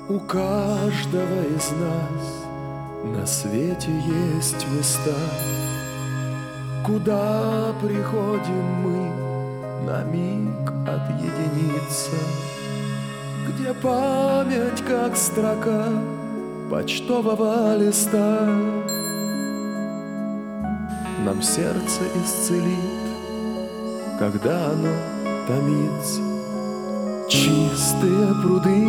У каждого из нас на свете есть места, куда приходим мы на миг отъединиться, где память, как строка почтового листа, нам сердце исцелит, когда оно томится. Чистые пруды,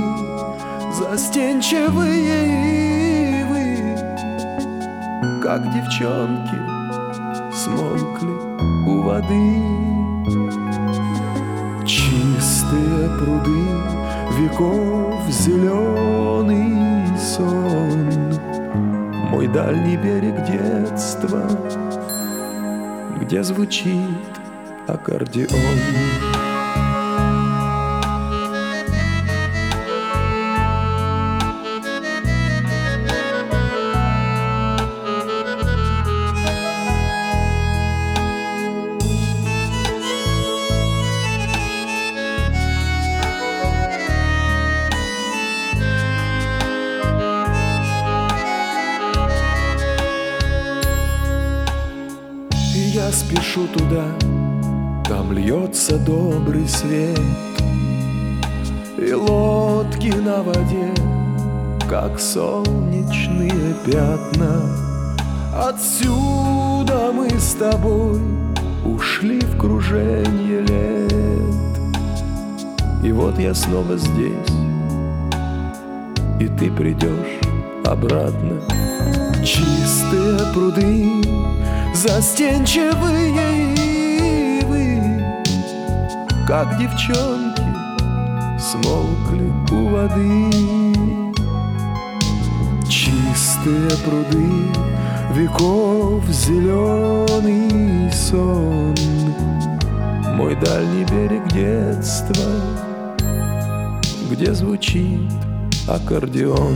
застенчивые ивы, как девчонки, смолкли у воды. Чистые пруды, веков зеленый сон, мой дальний берег детства, где звучит аккордеон. Я спешу туда, там льется добрый свет, и лодки на воде, как солнечные пятна. Отсюда мы с тобой ушли в круженье лет, и вот я снова здесь, и ты придешь обратно. Чистые пруды, застенчивые ивы, как девчонки, смолкли у воды. Чистые пруды, веков зеленый сон, мой дальний берег детства, где звучит аккордеон.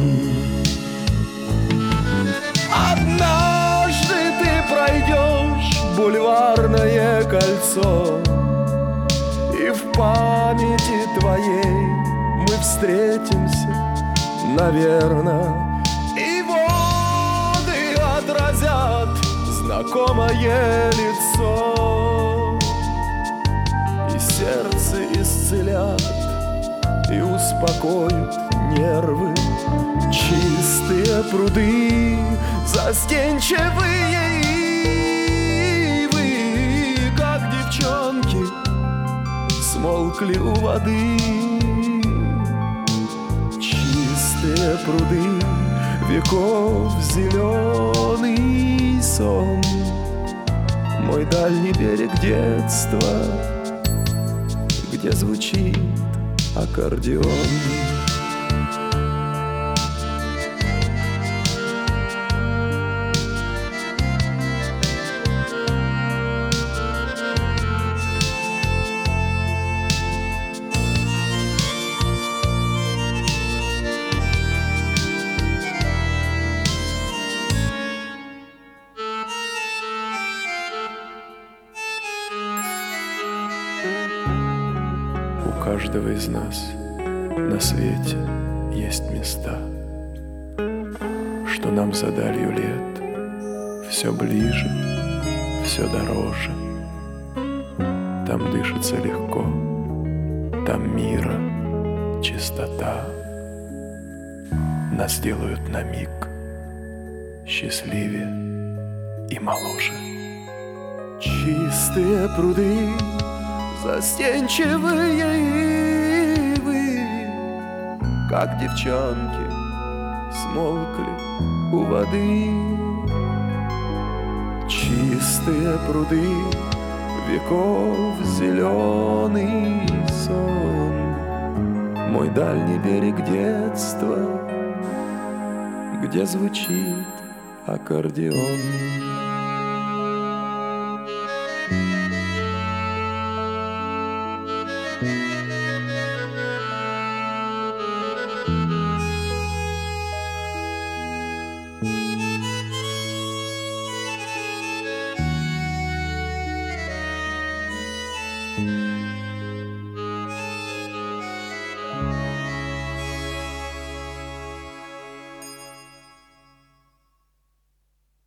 Однажды ты пройдешь бульварное кольцо, и в памяти твоей мы встретимся, наверно, и воды отразят знакомое лицо, и сердце исцелят, и успокоят нервы. Чистые пруды, застенчивые ивы, как девчонки, смолкли у воды. Чистые пруды, веков зеленый сон, мой дальний берег детства, где звучит аккордеон. У каждого из нас на свете есть места, что нам за далью лет все ближе, все дороже. Там дышится легко, там мира чистота. Нас делают на миг счастливее и моложе. Чистые пруды, застенчивые ивы, как девчонки, смолкли у воды. Чистые пруды, веков зеленый сон, мой дальний берег детства, где звучит аккордеон.